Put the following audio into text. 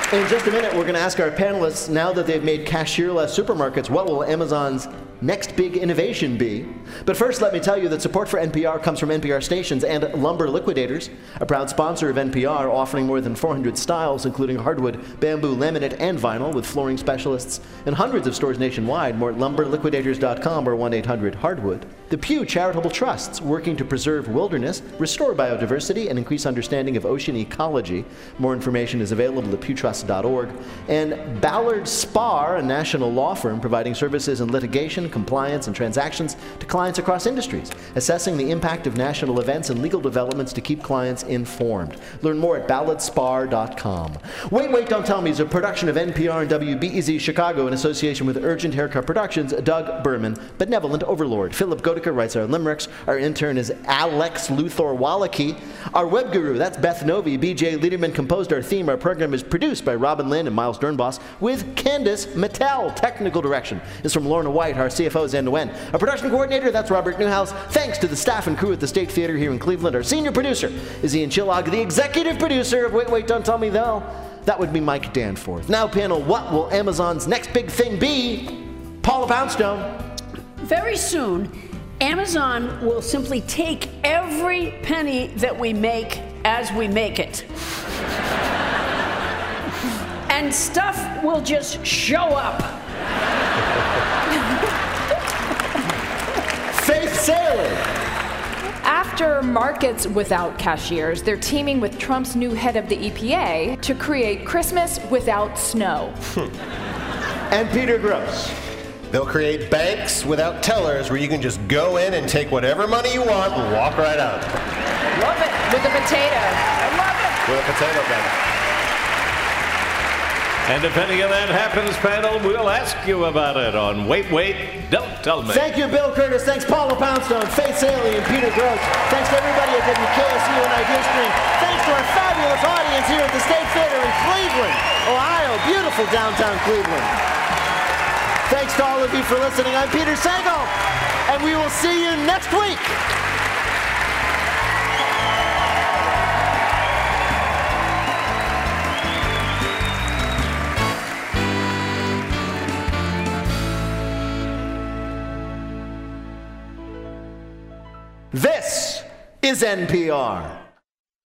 In just a minute, we're going to ask our panelists, now that they've made cashierless supermarkets, what will Amazon's next big innovation be? But first, let me tell you that support for NPR comes from NPR stations and Lumber Liquidators, a proud sponsor of NPR, offering more than 400 styles, including hardwood, bamboo, laminate, and vinyl, with flooring specialists in hundreds of stores nationwide. More at lumberliquidators.com or 1-800-HARDWOOD. The Pew Charitable Trusts, working to preserve wilderness, restore biodiversity, and increase understanding of ocean ecology. More information is available at pewtrust.org. And Ballard Spahr, a national law firm providing services in litigation, compliance, and transactions to clients across industries, assessing the impact of national events and legal developments to keep clients informed. Learn more at ballardspahr.com. Wait, Don't Tell Me is a production of NPR and WBEZ Chicago in association with Urgent Haircut Productions, Doug Berman, Benevolent Overlord. Philip Godeker writes our limericks. Our intern is Alex Luthor Wallachie. Our web guru, that's Beth Novi. BJ Liederman composed our theme. Our program is produced by Robin Lynn and Miles Dernbos with Candace Mattel. Technical direction is from Lorna White. Our CFO is Ann Nguyen. Our production coordinator, that's Robert Newhouse. Thanks to the staff and crew at the State Theater here in Cleveland. Our senior producer is Ian Chillog. The executive producer of Wait, Don't Tell Me, though, that would be Mike Danforth. Now, panel, what will Amazon's next big thing be? Paula Poundstone. Very soon, Amazon will simply take every penny that we make as we make it. And stuff will just show up. Faith Salie. After markets without cashiers, they're teaming with Trump's new head of the EPA to create Christmas without snow. And Peter Grosz. They'll create banks without tellers where you can just go in and take whatever money you want and walk right out. Love it. With a potato. I love it. With a potato bank. And if any of that happens, panel, we'll ask you about it on Wait, Don't Tell Me. Thank you, Bill Curtis. Thanks, Paula Poundstone, Faith Salie, and Peter Grosz. Thanks to everybody at WKSU and IdeaStream. Thanks to our fabulous audience here at the State Theater in Cleveland, Ohio. Beautiful downtown Cleveland. Thanks to all of you for listening. I'm Peter Sagal, and we will see you next week. This is NPR.